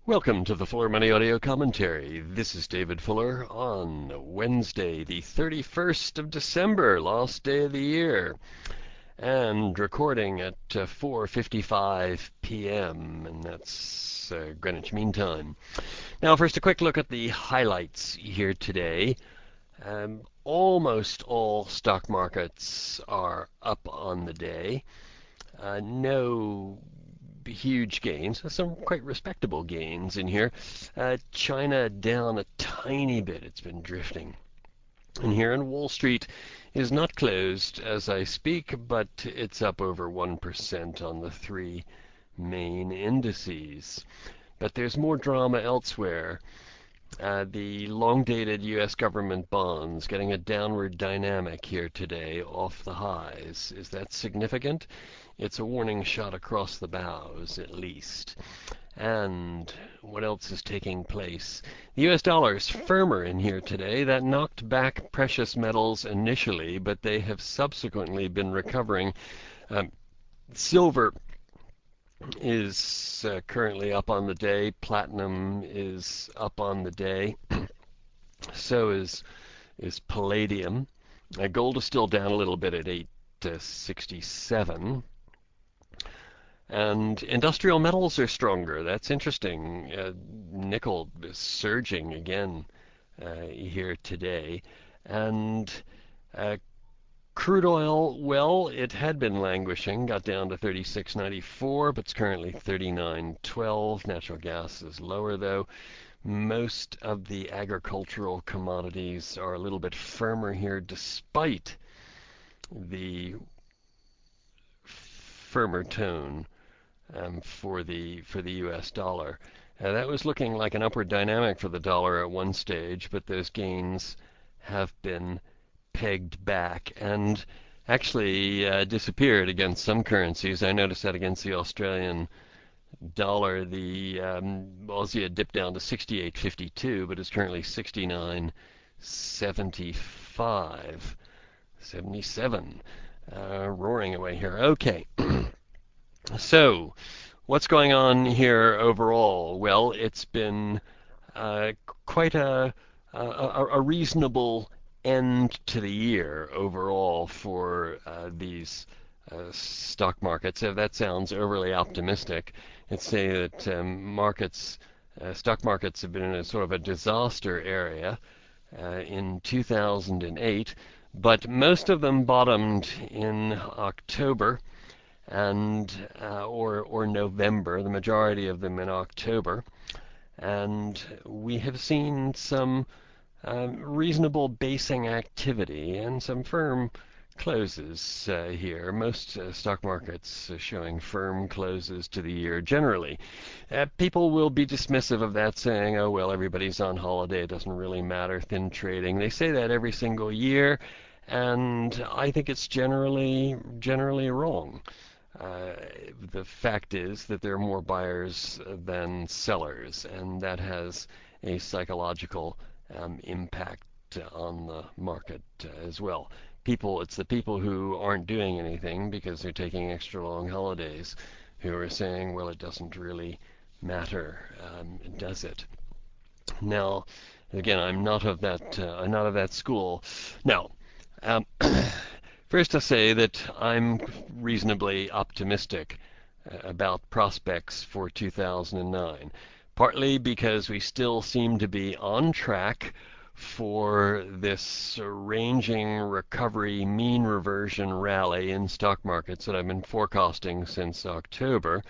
Welcome to the Fuller Money Audio Commentary. This is David Fuller on Wednesday, the 31st of December, last day of the year, and recording at 4:55 p.m., and that's Greenwich Mean Time. Now, first, a quick look at the highlights here today. Almost all stock markets are up on the day. No huge gains, some quite respectable gains in here. China down a tiny bit, it's been drifting. And here in Wall Street is not closed as I speak, but it's up over 1% on the three main indices. But there's more drama elsewhere. The long-dated U.S. government bonds getting a downward dynamic here today off the highs. Is that significant? It's a warning shot across the bows, at least. And what else is taking place? The U.S. dollar is firmer in here today. That knocked back precious metals initially, but they have subsequently been recovering. Silver is currently up on the day. Platinum is up on the day. So is palladium. Gold is still down a little bit at 867. And industrial metals are stronger. That's interesting. Nickel is surging again here today. And crude oil, well, it had been languishing, got down to 36.94, but it's currently 39.12. Natural gas is lower, though. Most of the agricultural commodities are a little bit firmer here, despite the firmer tone for the U.S. dollar. That was looking like an upward dynamic for the dollar at one stage, but those gains have been pegged back and actually disappeared against some currencies. I noticed that against the Australian dollar, the Aussie had dipped down to 68.52, but is currently 69.75, 77, roaring away here. Okay. So, what's going on here overall? Well, it's been quite a reasonable end to the year overall for these stock markets. If that sounds overly optimistic, I'd say that stock markets have been in a sort of a disaster area in 2008, but most of them bottomed in October and or November, the majority of them in October, and we have seen some reasonable basing activity and some firm closes here. Most stock markets showing firm closes to the year generally. People will be dismissive of that, saying, oh, well, everybody's on holiday, it doesn't really matter, thin trading. They say that every single year, and I think it's generally wrong. The fact is that there are more buyers than sellers, and that has a psychological impact on the market as well. It's the people who aren't doing anything because they're taking extra long holidays who are saying, well, it doesn't really matter, does it? Now, again, I'm not of that school. Now, first to say that I'm reasonably optimistic about prospects for 2009, partly because we still seem to be on track for this ranging recovery mean reversion rally in stock markets that I've been forecasting since October's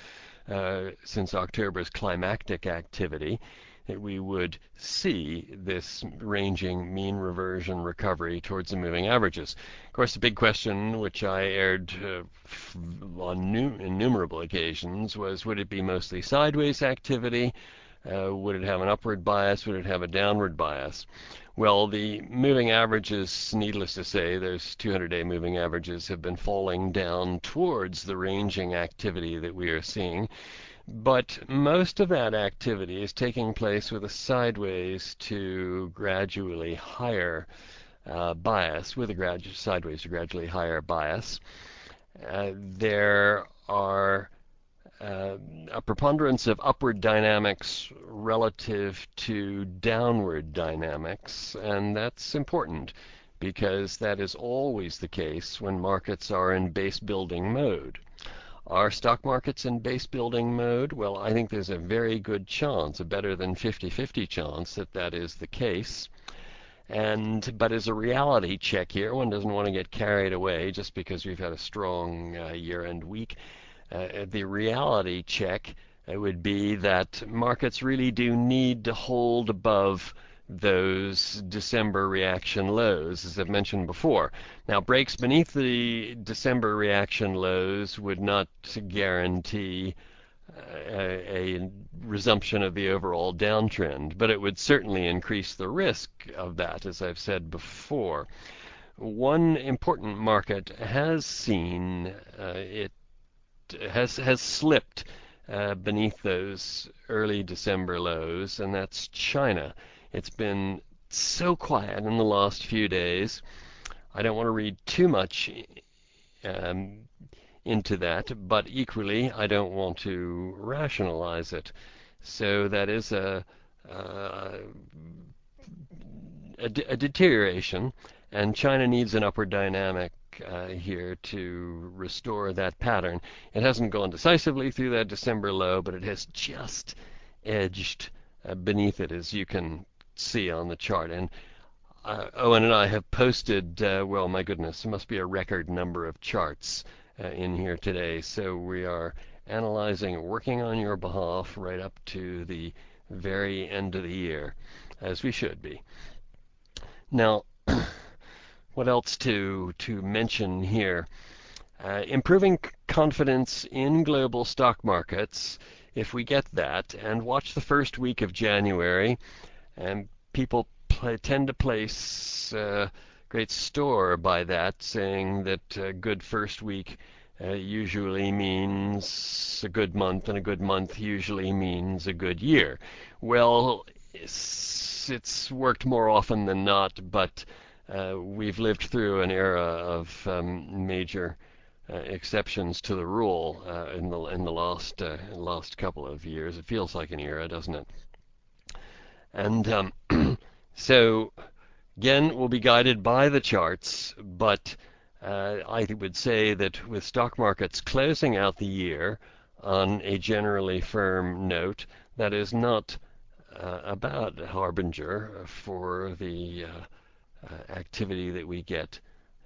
climactic activity, that we would see this ranging mean reversion recovery towards the moving averages. Of course, the big question, which I aired on innumerable occasions, was would it be mostly sideways activity? Would it have an upward bias? Would it have a downward bias? Well, the moving averages, needless to say, those 200-day moving averages have been falling down towards the ranging activity that we are seeing. But most of that activity is taking place with a sideways to gradually higher bias, with a sideways to gradually higher bias. There are a preponderance of upward dynamics relative to downward dynamics, and that's important because that is always the case when markets are in base building mode. Are stock markets in base building mode? Well, I think there's a very good chance, a better than 50-50 chance that that is the case. But as a reality check here, one doesn't want to get carried away just because we've had a strong year-end week. The reality check would be that markets really do need to hold above those December reaction lows, as I've mentioned before. Now, breaks beneath the December reaction lows would not guarantee a resumption of the overall downtrend, but it would certainly increase the risk of that, as I've said before. One important market has seen it has slipped beneath those early December lows, and that's China. It's been so quiet in the last few days. I don't want to read too much into that, but equally I don't want to rationalize it. So that is a deterioration, and China needs an upward dynamic here to restore that pattern. It hasn't gone decisively through that December low, but it has just edged beneath it, as you can see on the chart. And Owen and I have posted, well, my goodness, there must be a record number of charts in here today. So we are analyzing, working on your behalf right up to the very end of the year, as we should be. Now, what else to mention here? Improving confidence in global stock markets. If we get that and watch the first week of January, and people tend to place great store by that, saying that a good first week usually means a good month, and a good month usually means a good year. Well, it's worked more often than not, but we've lived through an era of major exceptions to the rule in the last couple of years. It feels like an era, doesn't it? And so again, we'll be guided by the charts, but I would say that with stock markets closing out the year on a generally firm note, that is not a bad harbinger for the activity that we get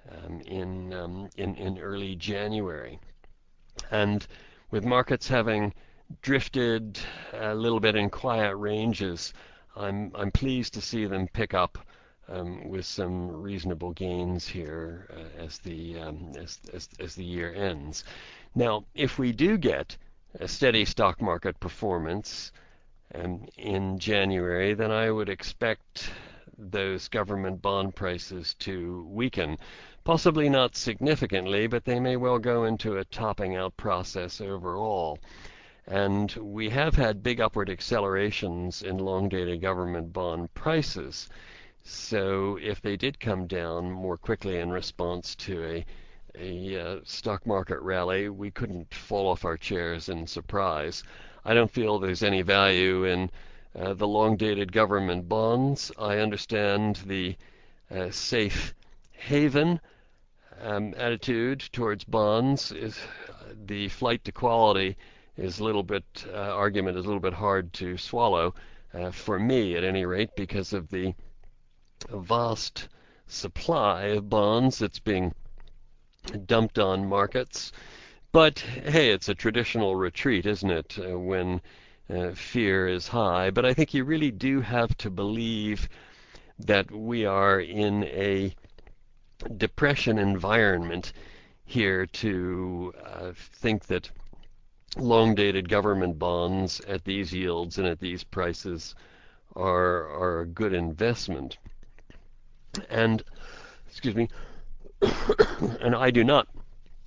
in early January. And with markets having drifted a little bit in quiet ranges, I'm pleased to see them pick up with some reasonable gains here as the year ends. Now, if we do get a steady stock market performance in January, then I would expect those government bond prices to weaken. Possibly not significantly, but they may well go into a topping out process overall. And we have had big upward accelerations in long-dated government bond prices. So if they did come down more quickly in response to a stock market rally, we couldn't fall off our chairs in surprise. I don't feel there's any value in the long-dated government bonds. I understand the safe haven attitude towards bonds. Is the flight to quality is a little bit argument is a little bit hard to swallow for me, at any rate, because of the vast supply of bonds that's being dumped on markets. But hey, it's a traditional retreat, isn't it, when fear is high? But I think you really do have to believe that we are in a depression environment here to think that long-dated government bonds at these yields and at these prices are a good investment. And, excuse me, and I do not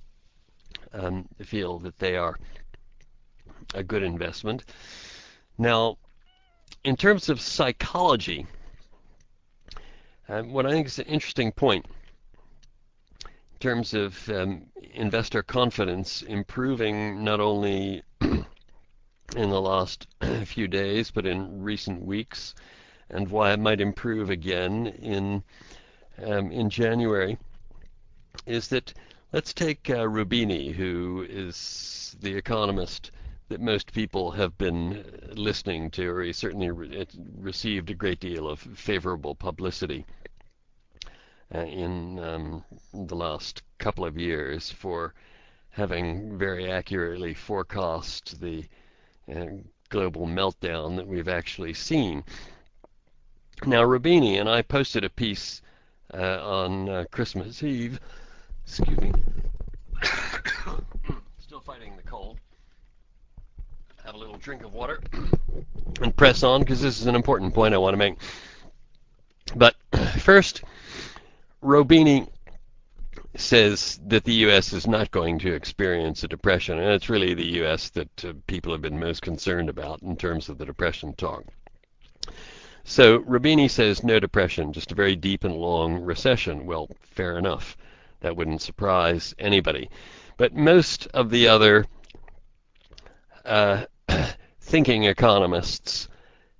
feel that they are a good investment. Now, in terms of psychology, what I think is an interesting point in terms of investor confidence improving not only in the last few days, but in recent weeks, and why it might improve again in January, is that let's take Rubini, who is the economist that most people have been listening to, or he certainly received a great deal of favorable publicity in the last couple of years for having very accurately forecast the uh, global meltdown that we've actually seen. Now, Rubini and I posted a piece on Christmas Eve. Excuse me. Still fighting the cold. Have a little drink of water and press on because this is an important point I want to make. But first, Rubini says that the U.S. is not going to experience a depression, and it's really the U.S. that people have been most concerned about in terms of the depression talk. So Rubini says no depression, just a very deep and long recession. Well, fair enough. That wouldn't surprise anybody. But most of the other thinking economists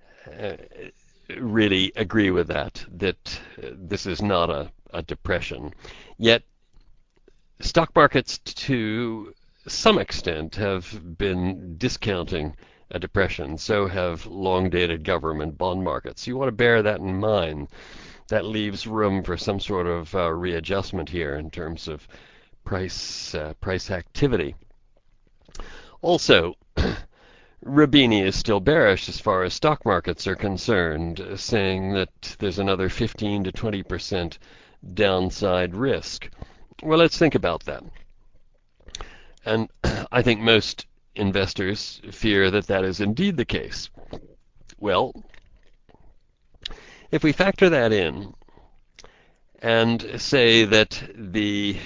really agree with that this is not a depression. Yet stock markets, to some extent, have been discounting a depression. So have long-dated government bond markets. You want to bear that in mind. That leaves room for some sort of readjustment here in terms of price activity. Also, Rubini is still bearish as far as stock markets are concerned, saying that there's another 15 to 20% downside risk. Well, let's think about that. And I think most investors fear that that is indeed the case. Well, if we factor that in and say that the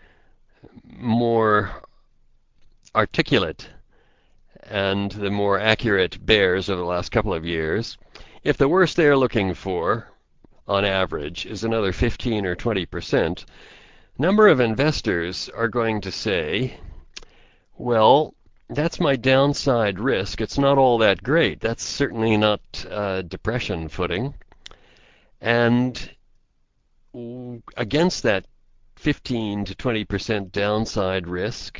more articulate and the more accurate bears over the last couple of years, if the worst they're looking for, on average, is another 15 or 20%, number of investors are going to say, well, that's my downside risk. It's not all that great. That's certainly not depression footing. And against that 15 to 20% downside risk,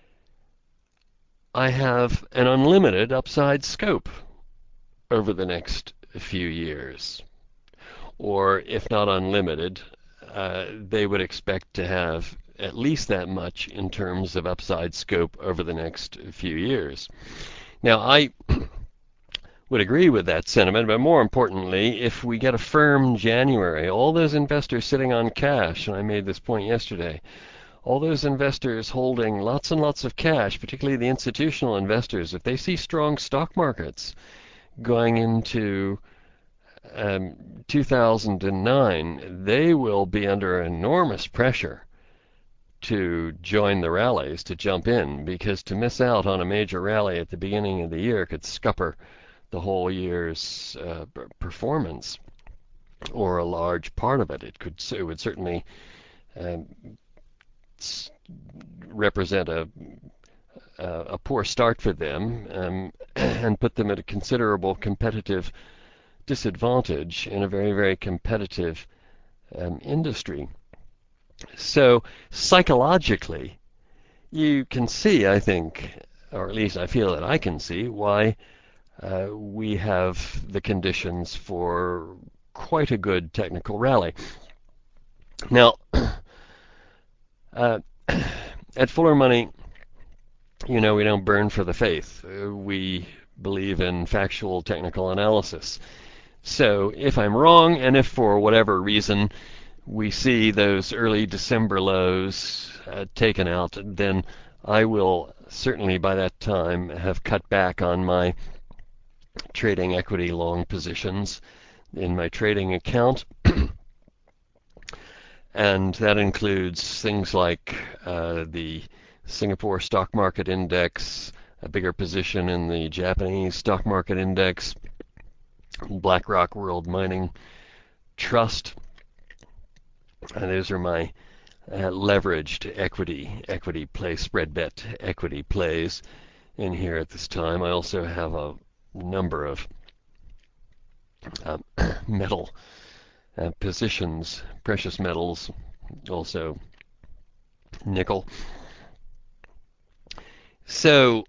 I have an unlimited upside scope over the next few years. Or if not unlimited, they would expect to have at least that much in terms of upside scope over the next few years. Now, I would agree with that sentiment, but more importantly, if we get a firm January, all those investors sitting on cash, and I made this point yesterday, all those investors holding lots and lots of cash, particularly the institutional investors, if they see strong stock markets going into 2009, they will be under enormous pressure to join the rallies, to jump in, because to miss out on a major rally at the beginning of the year could scupper the whole year's performance, or a large part of it. It would certainly represent a poor start for them, and put them at a considerable competitive disadvantage in a very, very competitive industry. So psychologically, you can see, I think, or at least I feel that I can see, why we have the conditions for quite a good technical rally. Now, at Fuller Money, we don't burn for the faith. We believe in factual technical analysis. So if I'm wrong, and if for whatever reason we see those early December lows taken out, then I will certainly by that time have cut back on my trading equity long positions in my trading account. And that includes things like the Singapore Stock Market Index, a bigger position in the Japanese Stock Market Index, BlackRock World Mining Trust. Those are my leveraged equity play, spread bet equity plays. in here at this time. I also have a number of um, metal positions, precious metals, also nickel. So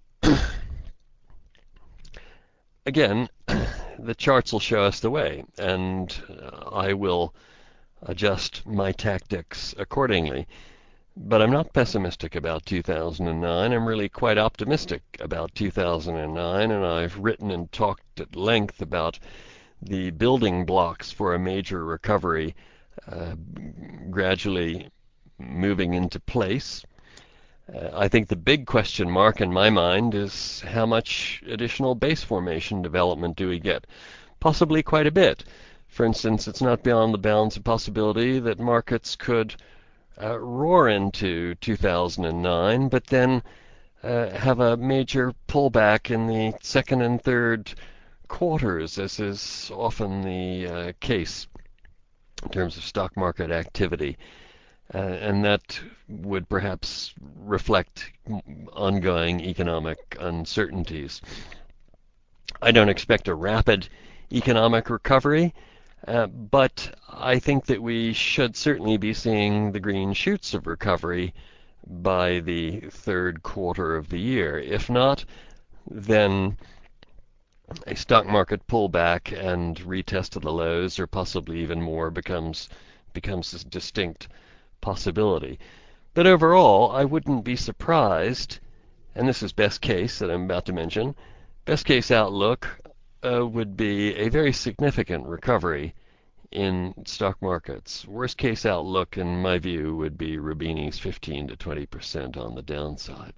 again, the charts will show us the way, and I will adjust my tactics accordingly. But I'm not pessimistic about 2009. I'm really quite optimistic about 2009, and I've written and talked at length about the building blocks for a major recovery uh, gradually moving into place. I think the big question mark in my mind is how much additional base formation development do we get? Possibly quite a bit. For instance, it's not beyond the bounds of possibility that markets could roar into 2009, but then have a major pullback in the second and third quarters, as is often the case in terms of stock market activity. And that would perhaps reflect ongoing economic uncertainties. I don't expect a rapid economic recovery, but I think that we should certainly be seeing the green shoots of recovery by the third quarter of the year. If not, then a stock market pullback and retest of the lows, or possibly even more, becomes a distinct possibility. But overall, I wouldn't be surprised, and this is best case that I'm about to mention, best case outlook would be a very significant recovery in stock markets. Worst case outlook, in my view, would be Roubini's 15 to 20% on the downside.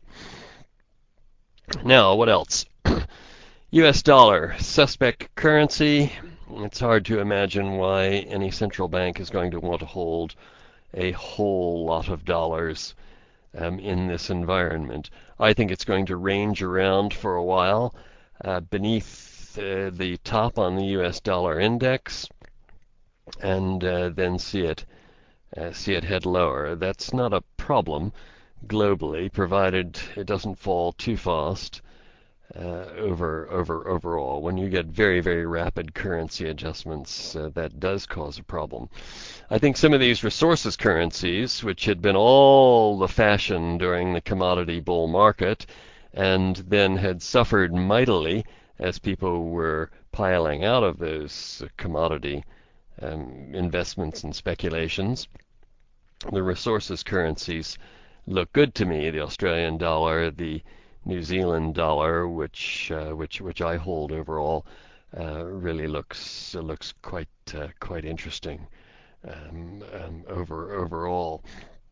Now, what else? US dollar, suspect currency. It's hard to imagine why any central bank is going to want to hold a whole lot of dollars in this environment. I think it's going to range around for a while beneath the top on the US dollar index, and then see it head lower. That's not a problem globally, provided it doesn't fall too fast overall. When you get very, very rapid currency adjustments, that does cause a problem. I think some of these resources currencies, which had been all the fashion during the commodity bull market, and then had suffered mightily as people were piling out of those commodity investments and speculations, the resources currencies look good to me. The Australian dollar, the New Zealand dollar, which I hold overall, really looks quite interesting overall.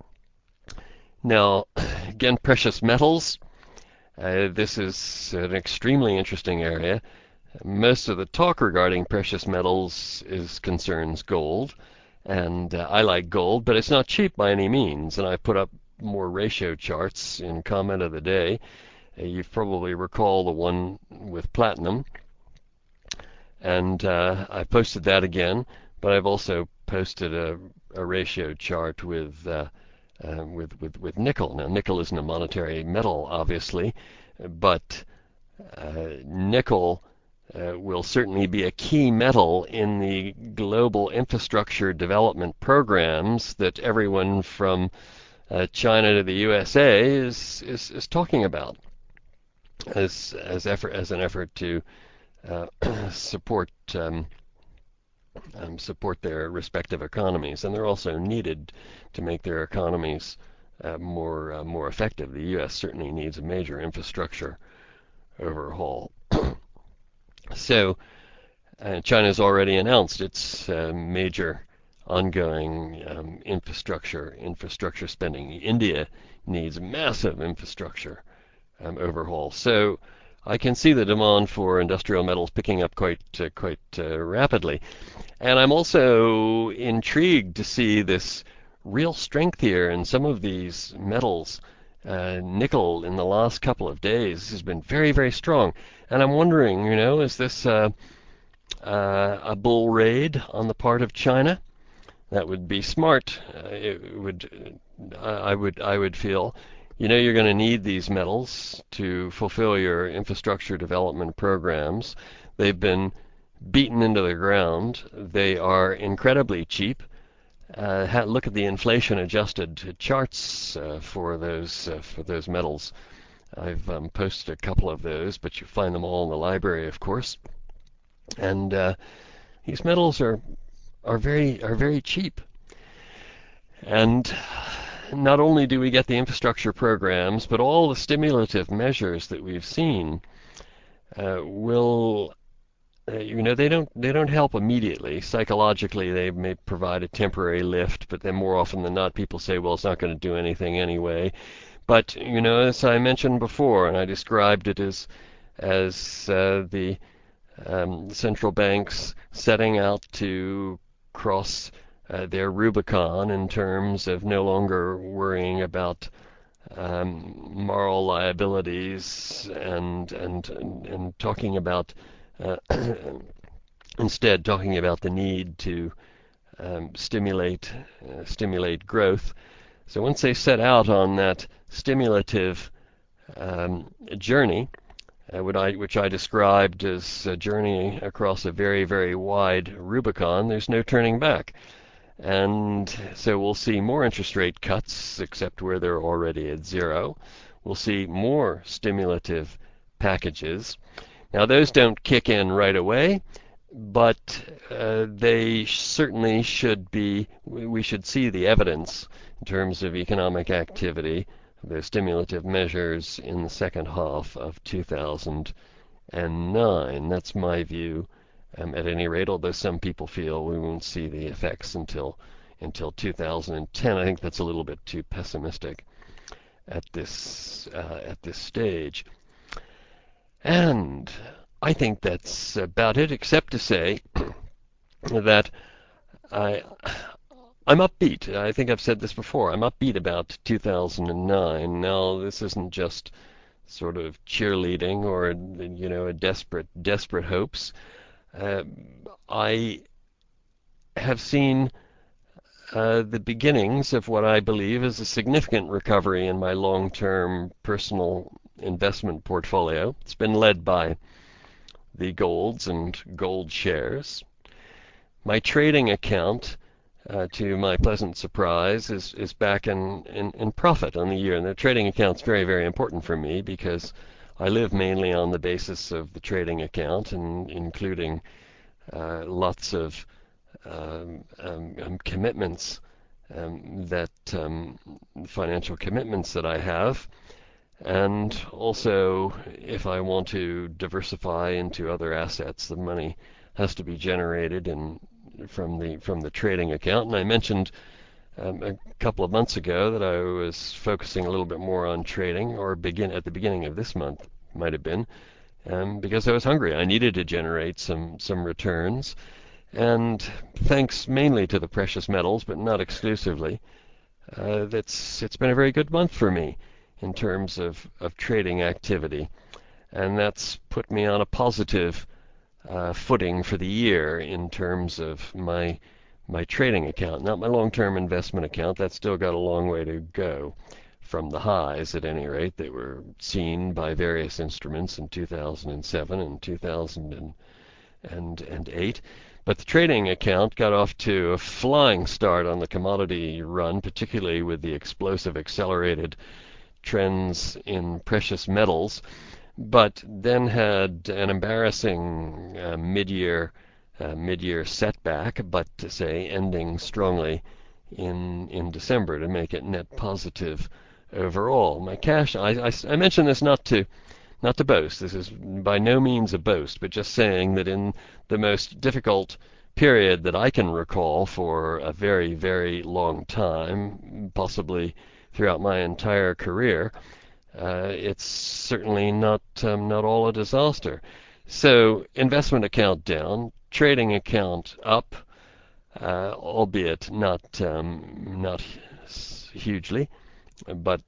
Now, again, precious metals. This is an extremely interesting area. Most of the talk regarding precious metals concerns gold, and I like gold, but it's not cheap by any means. And I put up more ratio charts in comment of the day. You probably recall the one with platinum, and I posted that again. But I've also posted a ratio chart with nickel. Now, nickel isn't a monetary metal, obviously, but nickel will certainly be a key metal in the global infrastructure development programs that everyone from China to the USA is talking about as an effort to support their respective economies, and they're also needed to make their economies more effective. The U.S. certainly needs a major infrastructure overhaul. So China's already announced its major ongoing infrastructure spending. India needs massive infrastructure overhaul. So I can see the demand for industrial metals picking up quite rapidly. And I'm also intrigued to see this real strength here in some of these metals. Nickel in the last couple of days has been very, very strong. And I'm wondering, is this a bull raid on the part of China? That would be smart. I would feel, You know you're going to need these metals to fulfill your infrastructure development programs. They've been beaten into the ground. They are incredibly cheap. Look at the inflation-adjusted charts for those metals. I've posted a couple of those, but you find them all in the library, of course. And these metals are very cheap. And not only do we get the infrastructure programs, but all the stimulative measures that we've seen will they don't help immediately. Psychologically, they may provide a temporary lift, but then more often than not, people say, well, it's not going to do anything anyway. But as I mentioned before, and I described it as the central banks setting out to cross their Rubicon in terms of no longer worrying about moral liabilities and talking about uh, instead talking about the need to stimulate growth. So once they set out on that stimulative journey, which I described as a journey across a very, very wide Rubicon, there's no turning back. And so we'll see more interest rate cuts, except where they're already at zero. We'll see more stimulative packages. Now, those don't kick in right away, but they certainly should be. We should see the evidence in terms of economic activity, the stimulative measures in the second half of 2009. That's my view, at any rate, although some people feel we won't see the effects until 2010. I think that's a little bit too pessimistic at this stage. And I think that's about it, except to say that I I'm upbeat. I think I've said this before. I'm upbeat about 2009. Now, this isn't just sort of cheerleading or a desperate hopes. Uh, I have seen the beginnings of what I believe is a significant recovery in my long-term personal investment portfolio. It's been led by the golds and gold shares. My trading account, to my pleasant surprise, is back in profit on the year. And the trading account's very, very important for me because I live mainly on the basis of the trading account, and including lots of commitments financial commitments that I have. And also, if I want to diversify into other assets, the money has to be generated from the trading account. And I mentioned a couple of months ago that I was focusing a little bit more on trading, or at the beginning of this month, might have been, because I was hungry. I needed to generate some returns, and thanks mainly to the precious metals, but not exclusively, it's been a very good month for me in terms of trading activity, and that's put me on a positive footing for the year in terms of my trading account, not my long-term investment account. That's still got a long way to go from the highs, at any rate, that were seen by various instruments in 2007 and 2008. But the trading account got off to a flying start on the commodity run, particularly with the explosive accelerated trends in precious metals, but then had an embarrassing mid-year setback, but to say ending strongly in December to make it net positive overall. My cash, I mention this not to boast. This is by no means a boast, but just saying that in the most difficult period that I can recall for a very, very long time, possibly throughout my entire career, it's certainly not all a disaster. So investment account down, trading account up, albeit not hugely, but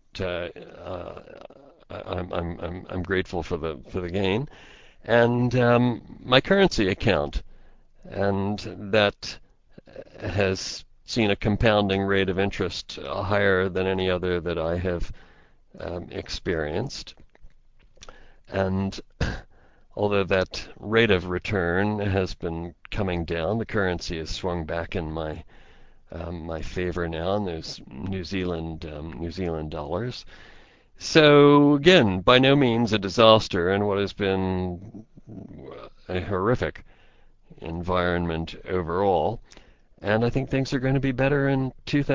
I'm grateful for the gain, and my currency account, and that has seen a compounding rate of interest higher than any other that I have experienced. And although that rate of return has been coming down, the currency has swung back in my favor now, and there's New Zealand dollars. So again, by no means a disaster in what has been a horrific environment overall. And I think things are going to be better in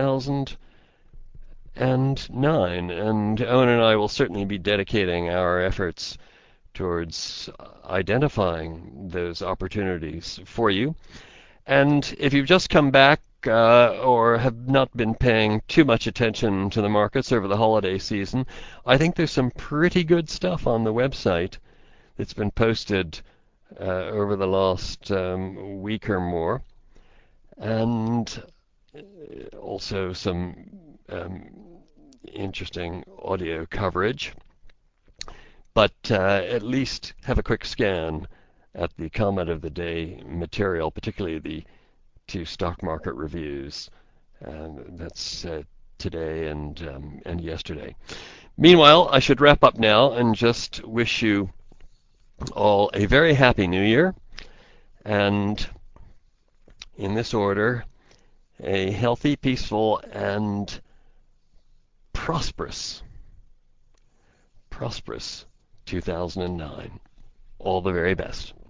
2009. And Owen and I will certainly be dedicating our efforts towards identifying those opportunities for you. And if you've just come back or have not been paying too much attention to the markets over the holiday season, I think there's some pretty good stuff on the website that's been posted over the last week or more, and also some interesting audio coverage. But at least have a quick scan at the comment of the day material, particularly the two stock market reviews. That's today and yesterday. Meanwhile, I should wrap up now and just wish you all a very happy New Year, and in this order, a healthy, peaceful, and prosperous 2009. All the very best.